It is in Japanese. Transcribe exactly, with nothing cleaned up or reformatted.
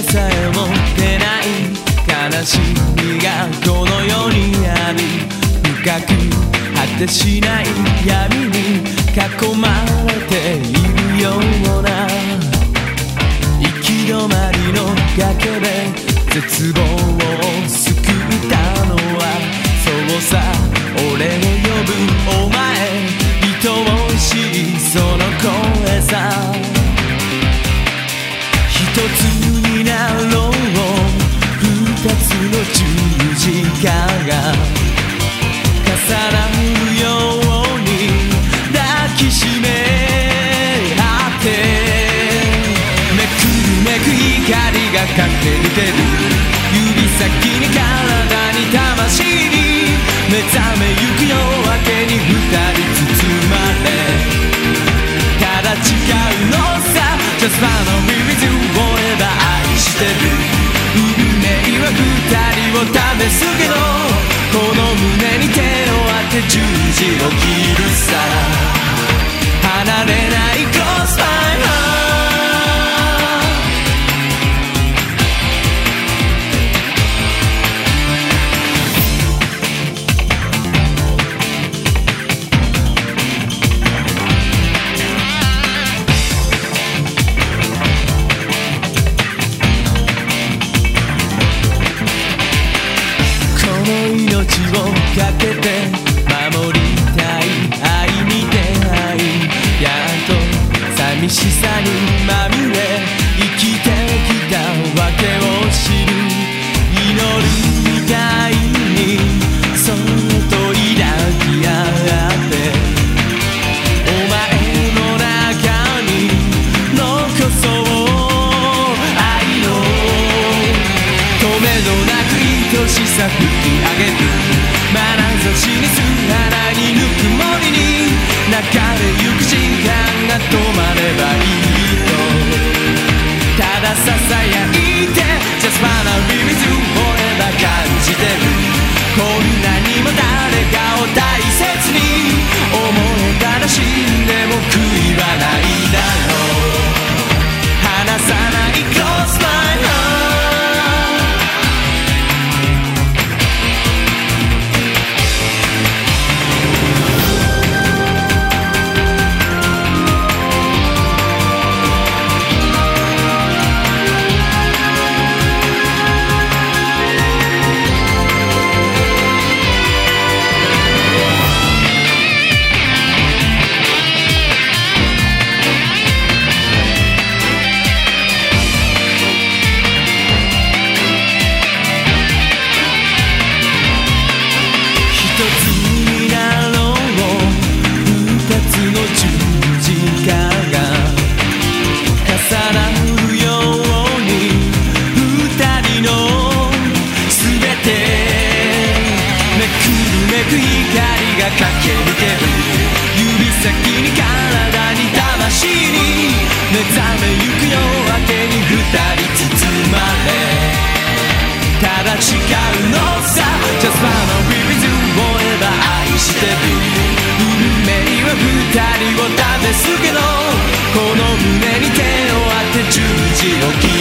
さえ持ってない悲しみがこの世にある深く果てしない闇に囲まれているような行き止まりの崖で絶望を救ったのはそうさ俺を呼ぶお前愛おしいその声さ一つになろう二つの十字架が重なるように抱きしめ合ってめくるめく光が駆け抜ける指先に体に魂に目覚めゆく夜明けに二人包まれただ誓うのさ Just wanna be with you forever 愛してる運命は二人を試すけどこの胸に手を当て十字を切るさ離れない Close my heart命をかけて守りたい愛に出会いやっと寂しさにまみれ生きてきたわけを知る祈るみたいにそっと抱き合ってお前の中に残そう愛の止めどなく愛しさ吹き上げる眼差しに素肌にぬくもりに流れゆく時間が止まればいいとただささやいて Just wanna be with you forever 感じてるこんなにも誰かを大切に思えたら死んでも悔いはないだろう離さない Close my heart光が駆け抜ける指先に体に魂に目覚めゆく夜明けに二人包まれただ誓うのさ Just wanna be with you forever 愛してる運命は二人を試すけどこの胸に手を当て十字を切る